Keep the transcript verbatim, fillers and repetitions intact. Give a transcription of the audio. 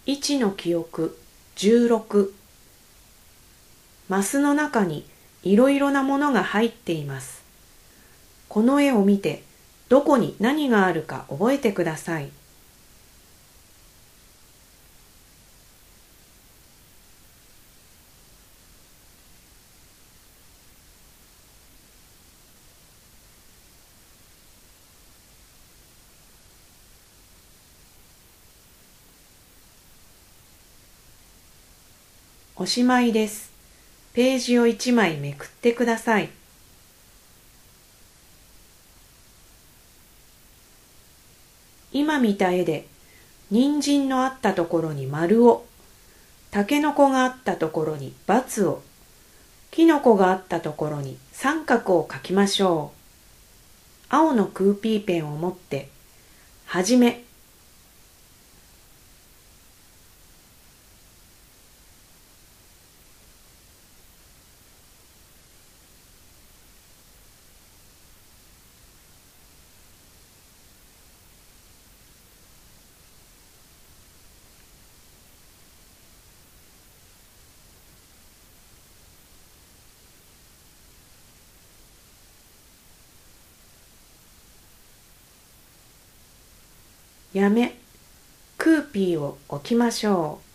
いちの記憶じゅうろく。マスの中にいろいろなものが入っています。この絵を見てどこに何があるか覚えてください。おしまいです。ページをいちまいめくってください。今見た絵で、人参のあったところに丸を、たけのこがあったところに×を、きのこがあったところに三角を書きましょう。青のクーピーペンを持って、はじめ。やめ、クーピーを置きましょう。